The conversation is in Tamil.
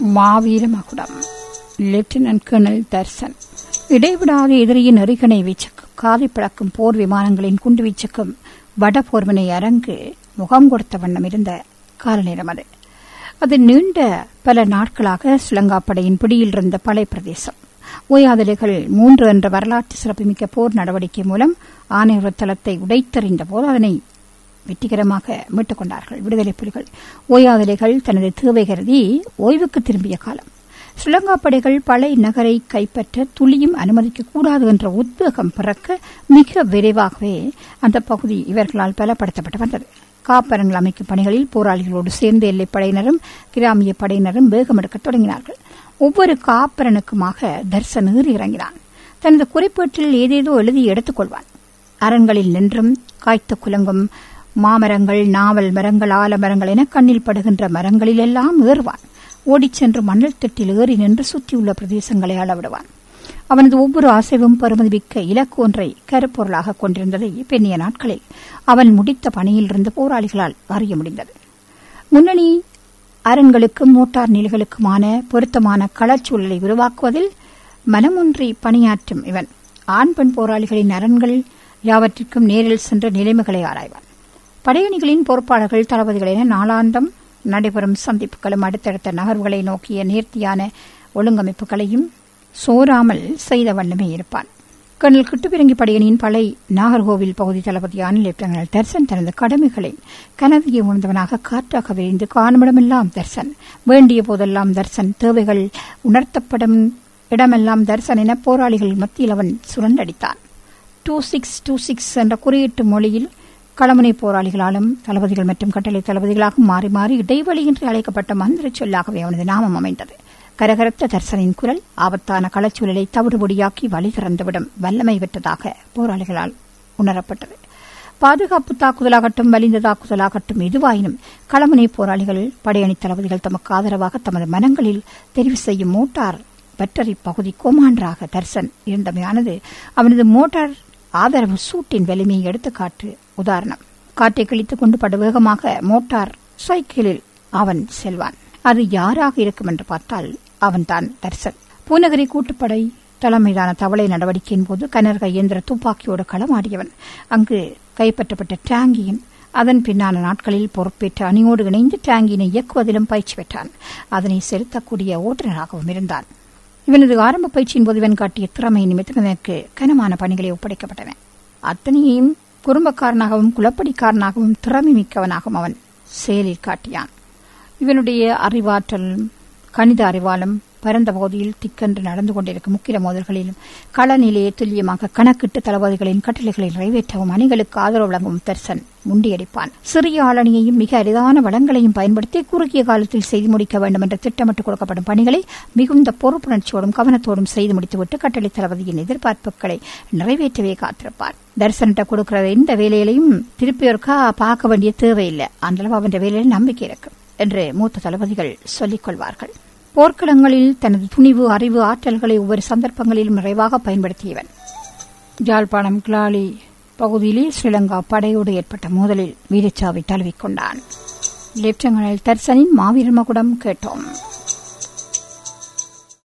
மாவீர மகுடம் லெப்டினன்ட் கர்னல் தர்சன் இடைவிடாத எதிரியின் எறிகணை வீச்சுக்கும் காதை பிளக்கும் போர் விமானங்களின் குண்டுவீச்சுக்கும் வடபோர்வினை அரங்கு முகம் கொடுத்த வண்ணம் இருந்த கால நேரம் அது நீண்ட பல நாட்களாக ஸ்ரீலங்கா படையின் பிடியில் இருந்த பழைய பிரதேசம். ஓயாதலைகள் 3 என்ற வரலாற்று சிறப்புமிக்க போர் நடவடிக்கை மூலம் ஆணையர் தளத்தை உடைத்தறிந்த போது அதனை வெற்றிகரமாக மீட்டுக் கொண்டார்கள் விடுதலை புலிகள். ஓயாதலைகள் தனது தேவை கருதி ஓய்வுக்கு திரும்பிய காலம். ஸ்ரீலங்கா படைகள் பழைய நகரை கைப்பற்ற துளியும் அனுமதிக்கக்கூடாது என்ற உத்வேகம் பிறக்க மிக விரைவாகவே அந்த பகுதி இவர்களால் பலப்படுத்தப்பட்டு வந்தது. காப்பரங்கள் அமைக்கும் பணிகளில் போராளிகளோடு சேர்ந்த எல்லைப்படையினரும் கிராமிய படையினரும் வேகம் எடுக்கத் தொடங்கினார்கள். ஒவ்வொரு காப்பரனுக்குமாக தர்சன் ஏறி இறங்கினான். தனது குறிப்பேட்டில் ஏதேதோ எழுதி எடுத்துக் கொள்வான். அரண்களில் நின்றும் காய்த்து குலங்கும் மாமரங்கள், நாவல் மரங்கள், ஆலமரங்கள் என கண்ணில் படுகின்ற மரங்களிலெல்லாம் ஏறுவான். ஓடிச் சென்று மணல் திட்டில் ஏறி நின்று சுற்றியுள்ள பிரதேசங்களை அளவிடுவான். அவனது ஒவ்வொரு அசைவும் பெருமதிமிக்க இலக்கு ஒன்றை கருப்பொருளாக கொண்டிருந்ததை பெண்ணிய நாட்களில் அவன் முடித்த பணியில் இருந்த போராளிகளால் அறிய முடிந்தது. முன்னணி அரண்களுக்கும் மோட்டார் நிலைகளுக்குமான பொருத்தமான களச்சூழலை உருவாக்குவதில் மனமொன்றி பணியாற்றும் இவன் ஆண் பெண் போராளிகளின் அரண்கள் யாவற்றிற்கும் நேரில் சென்ற நிலைமைகளை ஆராய்வான். படையணிகளின் பொறுப்பாளர்கள், தளபதிகள் என நாளாந்தம் நடைபெறும் சந்திப்புகளும் அடுத்தடுத்த நகர்வுகளை நோக்கிய நேர்த்தியான ஒழுங்கமைப்புகளையும் சோராமல் செய்த வண்ணமே இருப்பான். கர்னல் கிட்டுப்பிரங்கி படையணியின் பழைய நாகர்கோவில் பகுதி தளபதியான லெப்டினன்ட் தர்சன் தனது கடமைகளை கனவியை உணர்ந்தவனாக காற்றாக விரிந்து காணுமிடமெல்லாம் தர்சன், வேண்டிய போதெல்லாம் தர்சன், தேவைகள் உணர்த்தப்படும் இடமெல்லாம் தர்சன் என போராளிகள் மத்தியில் அவன் சுரண்டடித்தான். 2626 என்ற குறியீட்டு மொழியில் களமுனை போராளிகளாலும் தளபதிகள் மற்றும் கட்டளை தளபதிகளாக மாறி மாறி இடைவெளியின்றி அழைக்கப்பட்ட மந்திர சொல்லாகவே அவனது நாமம் அமைந்தது. கரகரத்த தர்சனின் குரல் ஆபத்தான களச்சூழலை தவிடுபொடியாக்கி வழி திறந்துவிடும் வல்லமை பெற்றதாக போராளிகளால் உணரப்பட்டது. பாதுகாப்பு தாக்குதலாகட்டும், வலிந்த தாக்குதலாகட்டும் எதுவாயினும் களமுனை போராளிகள், படையணி தளபதிகள் தமக்கு ஆதரவாக தமது மனங்களில் தெரிவு செய்யும் மோட்டார் பட்டரி பகுதி கோமாண்டராக தர்சன் இருந்தமையானது அவனது மோட்டார் ஆதரவு சூட்டின் வலிமையை எடுத்துக்காட்டு உதாரணம். காற்றை கிழித்துக் கொண்டு படுவேகமாக மோட்டார் சைக்கிளில் அவன் செல்வான். அது யாராக இருக்கும் என்று பார்த்தால் அவன்தான் தர்சன். பூநகரி கூட்டுப்படை தலைமையிலான தவளை நடவடிக்கையின் போது கனரக இயந்திர துப்பாக்கியோடு களமாடியவன். அங்கு கைப்பற்றப்பட்ட டேங்கியின் அதன் பின்னான நாட்களில் பொறுப்பேற்ற அணியோடு இணைந்து டேங்கினை இயக்குவதிலும் பயிற்சி பெற்றான். அதனை செலுத்தக்கூடிய ஓட்டுநராகவும் இருந்தான். இவனது ஆரம்ப பயிற்சியின் போது இவன் காட்டிய திறமை நிமித்தம் எனக்கு கனமான பணிகளை ஒப்படைக்கப்பட்டன. அத்தனையும் குறும்பக்காரனாகவும் குலப்படிக்காரனாகவும் திறமை மிக்கவனாகவும் அவன் செயலில் காட்டியான். இவனுடைய அறிவாற்றலும் கணித அறிவாலும் பரந்த பகுதியில் திக்கென்று நடந்து கொண்டிருக்கும் முக்கிய மோதல்களிலும் களநிலையை துல்லியமாக கணக்கிட்டு தளபதிகளின் கட்டளைகளை நிறைவேற்றவும் அணிகளுக்கு ஆதரவு வழங்கவும் தர்சன் முண்டியடிப்பான். சிறிய ஆளணியையும் மிக அரிதான வளங்களையும் பயன்படுத்தி குறுகிய காலத்தில் செய்து முடிக்க வேண்டும் என்ற திட்டமிட்டு கொடுக்கப்படும் பணிகளை மிகுந்த பொறுப்புணர்ச்சியோடும் கவனத்தோடும் செய்து முடித்துவிட்டு கட்டளை தளபதியின் எதிர்பார்ப்புகளை நிறைவேற்றவே காத்திருப்பார். தர்சன்கிட்ட கொடுக்கிற இந்த வேலையிலையும் திருப்பியோருக்கா பார்க்க வேண்டிய தேவையில்லை, அந்தளவு அவன் வேலையில் நம்பிக்கை இருக்கும் என்று மூத்த தளபதிகள் சொல்லிக் கொள்வார்கள். போர்க்களங்களில் தனது துணிவு, அறிவு, ஆற்றல்களை ஒவ்வொரு சந்தர்ப்பங்களிலும் நிறைவாக பயன்படுத்தியவன். யாழ்ப்பாணம் கிளாலி பகுதியிலே ஸ்ரீலங்கா படையோடு ஏற்பட்ட மோதலில் வீரச்சாவை தழுவிக்கொண்டான். லெப்டினன்ட் தர்சனின் மாவீர மகுடம் கேட்டோம்.